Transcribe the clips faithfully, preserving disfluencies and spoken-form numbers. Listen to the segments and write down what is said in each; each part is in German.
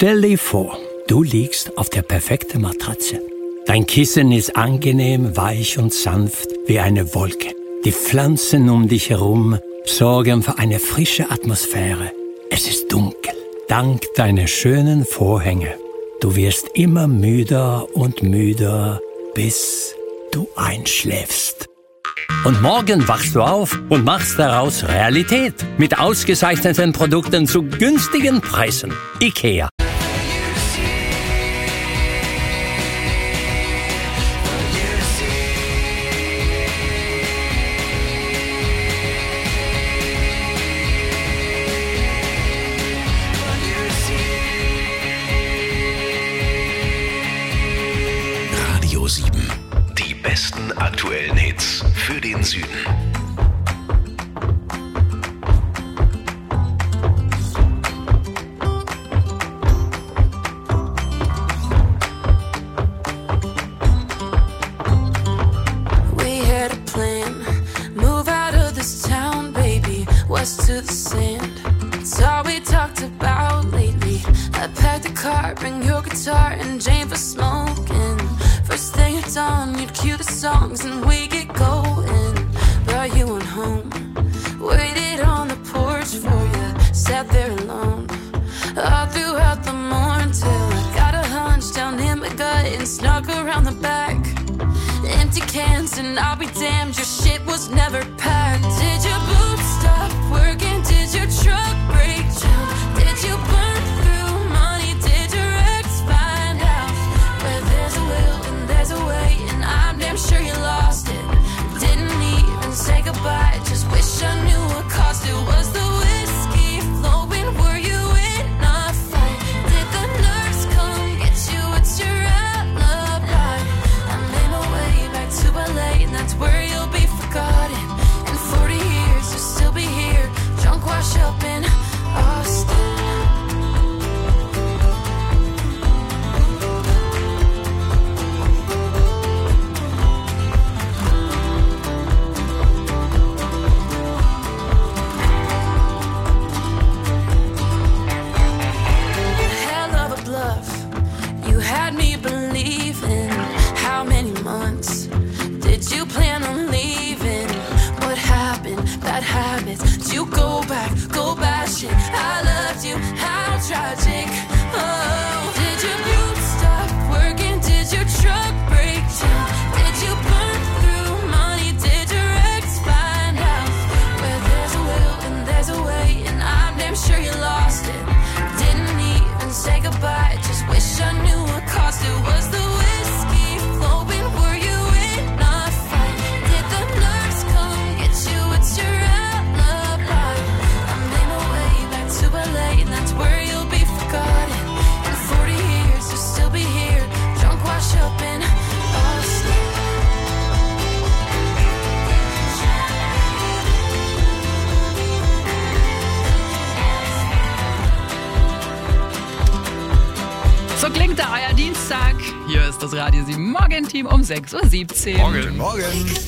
Stell dir vor, du liegst auf der perfekten Matratze. Dein Kissen ist angenehm, weich und sanft wie eine Wolke. Die Pflanzen um dich herum sorgen für eine frische Atmosphäre. Es ist dunkel. Dank deiner schönen Vorhänge. Du wirst immer müder und müder, bis du einschläfst. Und morgen wachst du auf und machst daraus Realität. Mit ausgezeichneten Produkten zu günstigen Preisen. IKEA. Radio sieben. Die besten aktuellen Hits für den Süden. We had a plan, move out of this town, baby, west to the sand. It's all we talked about lately. I packed a car, bring your guitar and Jane for smoking. First thing at dawn, you'd cue the songs and we get going. But you went home, waited on the porch for you, sat there alone all throughout the morning till I got a hunch down in my gut and snuck around the back. Empty cans and I'll be damned, your shit was never packed. Did your boots stop working? Did your truck break down? Did you burn through money? Did your ex find out? Where there's a will and there's a way, and I'm damn sure you lost it. Didn't even say goodbye, just wish I knew what cost it. Was the whiskey flowing? Were you in a fight? Did the nurse come get you? It's your alibi. I made my way back to L A, and that's where you'll be forgotten. In forty years you'll still be here, drunk, wash up in Austin. Hell of a bluff, you had me believing. How many months did you plan on leaving? What happened? Bad habits. Did you go back, go bashing? I loved you, how tragic. Oh, did your boots stop working? Did your truck break down? Did you burn through money? Did your ex find out? Where there's a will and there's a way, and I'm damn sure you lost it. Didn't even say goodbye, just wish I knew what cost it. Was the whiskey flowing? Were you in a fight? Did the nurse come get you? It's your alibi. I made my way back to L A, and that's where you'll be forgotten. In forty years you'll still be here, drunk, wash up in Austin. So klingt da euer Dienstag. Hier ist das Radio sieben Morgenteam um sechs Uhr siebzehn. Morgen, morgen.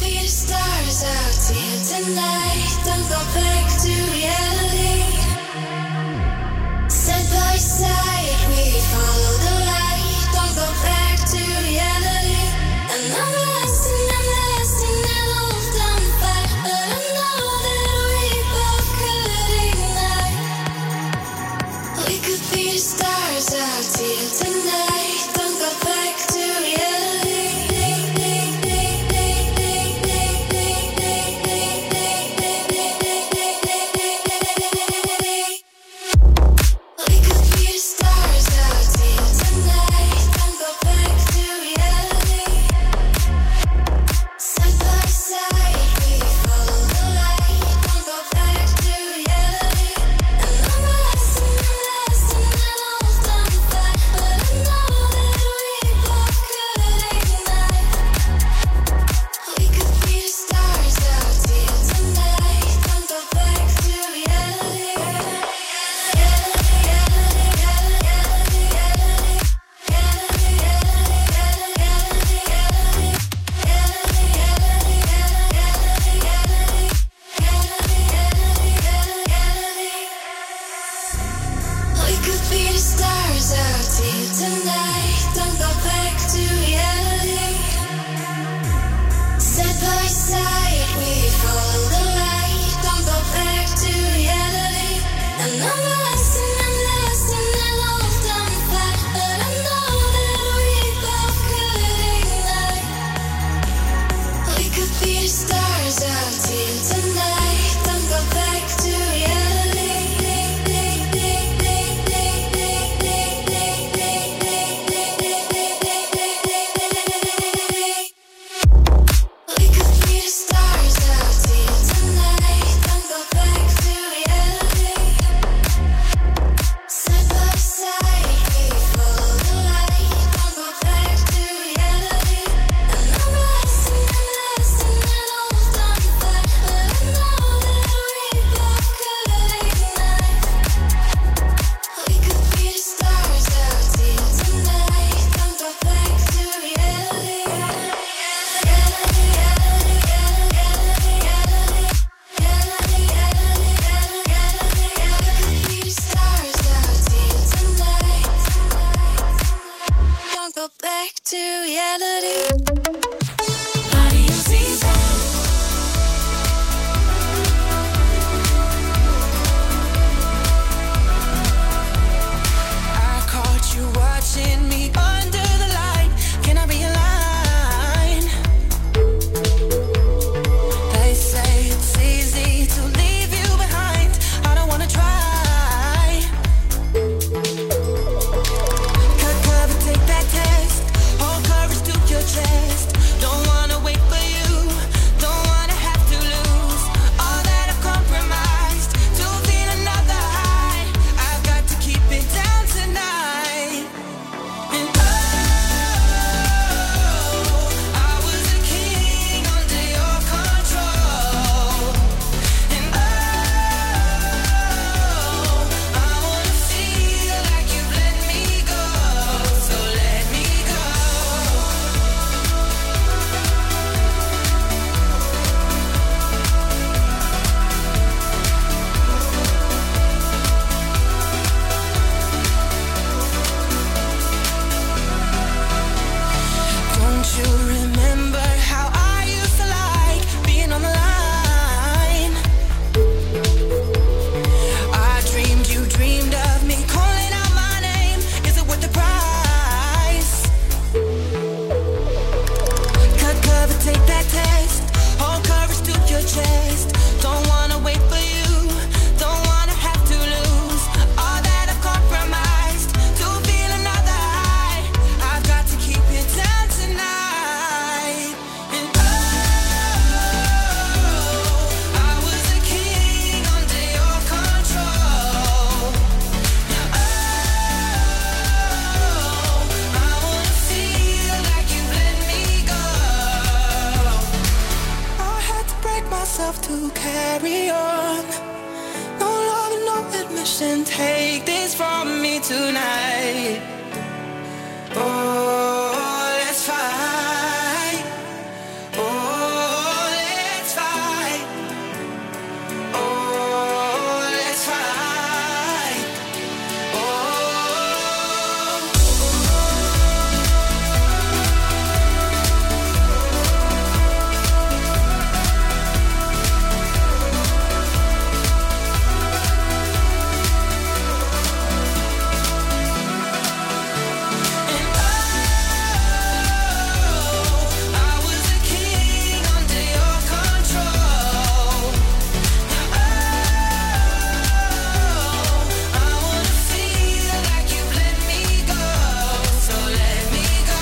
Stars out here tonight, don't go back to reality. We could be the stars. you remember how I used to like being on the line? I dreamed you dreamed of me calling out my name. Is it worth the price? Cut cover, take that test. Hold courage to your chest. Don't wanna wait for you. Don't wanna have to lose all that I've compromised to feel another high. I've got to keep it down tonight. And oh, I was a king under your control. Now oh, I wanna feel like you let me go. I had to break myself to carry on. No love and no admission. Take this from me tonight. Oh, let's fight. Oh, let's fight. Oh, let's fight. Oh. And oh, I was a king under your control. Now oh, I wanna feel like you let me go. So let me go.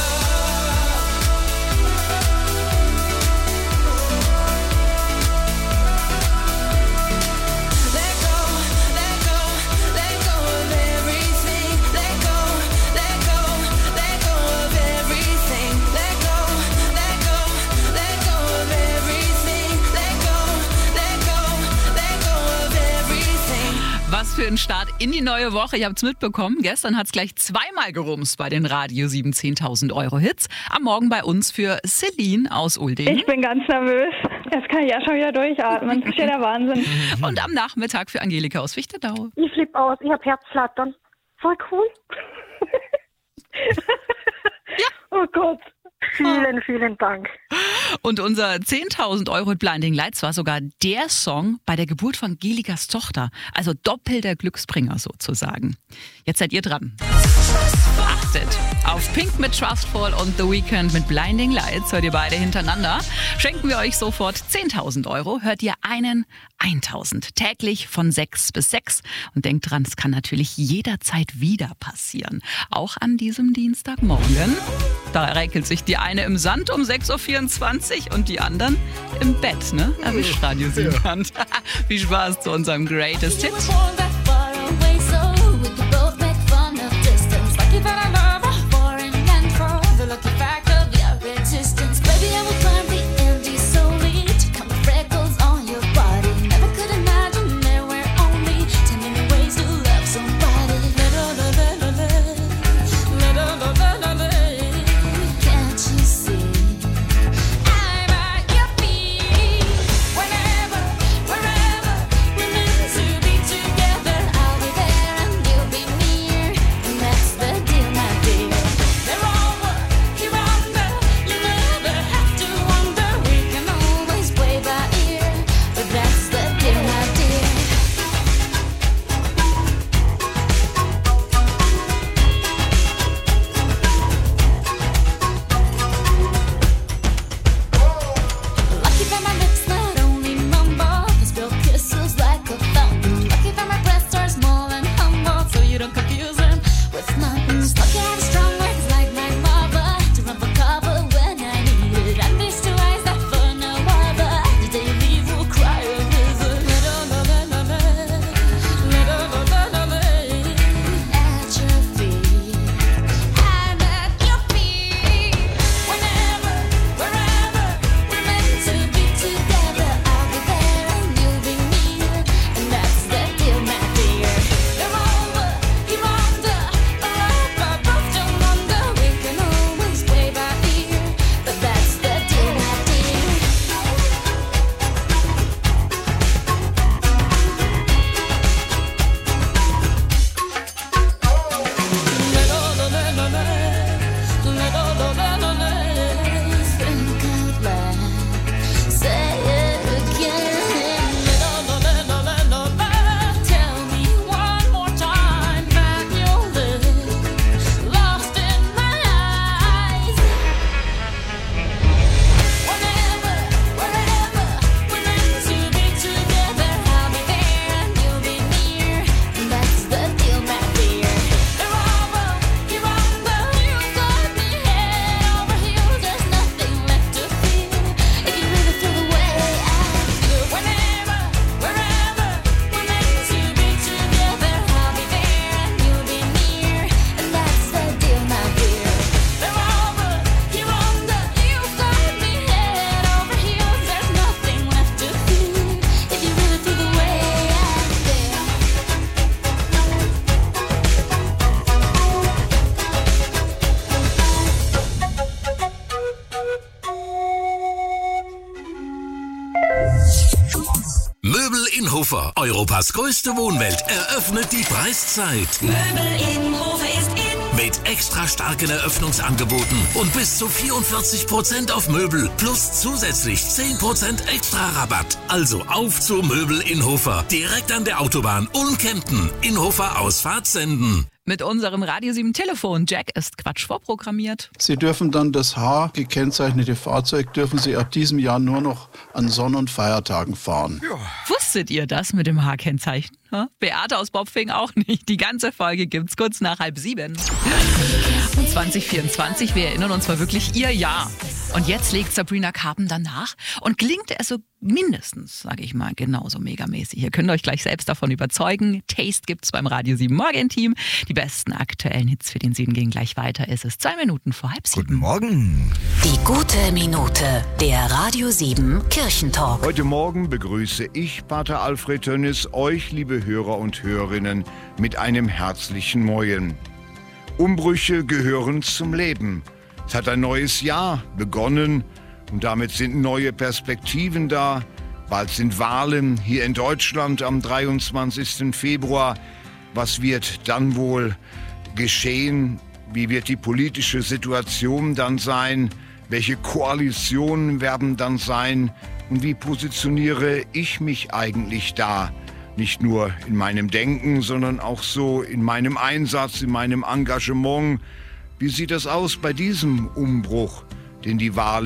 Let go, let go, let go of everything. Let go, let go, let go of everything. Let go, let go, let go of everything. Let go, let go, let go of everything. Was für ein Start in die neue Woche. Ihr habt es mitbekommen. Gestern hat es gleich zweimal gerumst bei den Radio sieben zehntausend Euro Hits. Am Morgen bei uns für Celine aus Ulding. Ich bin ganz nervös. Jetzt kann ich ja schon wieder durchatmen. Das ist ja der Wahnsinn. Und am Nachmittag für Angelika aus Fichtedau. Ich flippe aus, ich habe Herzflattern. Voll cool. Oh Gott, vielen, vielen Dank. Und unser zehntausend Euro Blinding Lights war sogar der Song bei der Geburt von Angelikas Tochter. Also doppelter Glücksbringer sozusagen. Jetzt seid ihr dran. Achtet auf Pink mit Trustful und The Weeknd mit Blinding Lights. Hört ihr beide hintereinander. Schenken wir euch sofort zehntausend Euro. Hört ihr einen eintausend. Täglich von sechs bis sechs. Und denkt dran, es kann natürlich jederzeit wieder passieren. Auch an diesem Dienstagmorgen. Da räkelt sich die eine im Sand um sechs Uhr vierundzwanzig und die anderen im Bett, ne? Erwischt Radio Südland. Viel Spaß zu unserem Greatest Hit. Wherever, wherever, we're meant to be together. Europas größte Wohnwelt eröffnet die Preiszeit. Möbel in Hofe ist in. Mit extra starken Eröffnungsangeboten und bis zu vierundvierzig Prozent auf Möbel plus zusätzlich zehn Prozent extra Rabatt. Also auf zu Möbel in Hofer. Direkt an der Autobahn Ulm-Kempten. In Hofer Ausfahrt senden. Mit unserem Radio sieben Telefon. Jack ist Quatsch vorprogrammiert. Sie dürfen dann das H gekennzeichnete Fahrzeug dürfen Sie ab diesem Jahr nur noch an Sonn- und Feiertagen fahren. Ja. Wusstet ihr das mit dem H-Kennzeichen? Ja? Beate aus Bopfing auch nicht. Die ganze Folge gibt's kurz nach halb sieben. Und zwanzig vierundzwanzig, wir erinnern uns, war wirklich ihr Jahr. Und jetzt legt Sabrina Carpenter nach und klingt er so mindestens, sage ich mal, genauso megamäßig. Ihr könnt euch gleich selbst davon überzeugen. Taste gibt's beim Radio sieben Morgen-Team. Die besten aktuellen Hits für den Süden gehen gleich weiter. Es ist zwei Minuten vor halb sieben. Guten Morgen. Die gute Minute, der Radio sieben Kirchentalk. Heute Morgen begrüße ich, Pater Alfred Tönnis, euch, liebe Hörer und Hörerinnen, mit einem herzlichen Moin. Umbrüche gehören zum Leben. Es hat ein neues Jahr begonnen und damit sind neue Perspektiven da. Bald sind Wahlen hier in Deutschland am dreiundzwanzigsten Februar. Was wird dann wohl geschehen? Wie wird die politische Situation dann sein? Welche Koalitionen werden dann sein? Und wie positioniere ich mich eigentlich da? Nicht nur in meinem Denken, sondern auch so in meinem Einsatz, in meinem Engagement. Wie sieht das aus bei diesem Umbruch, den die Wahlen